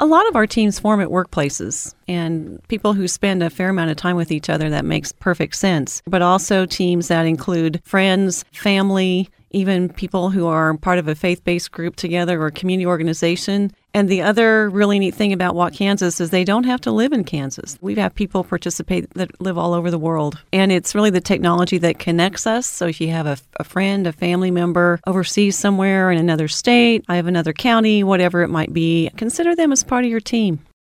A lot of our teams form at workplaces and people who spend a fair amount of time with each other. That makes perfect sense. But also teams that include friends, family, even people who are part of a faith-based group together or a community organization. And the other really neat thing about Walk Kansas is they don't have to live in Kansas. We have people participate that live all over the world. And it's really the technology that connects us. So if you have a friend, a family member overseas somewhere in another state, I have another county, whatever it might be, consider them as part of your team.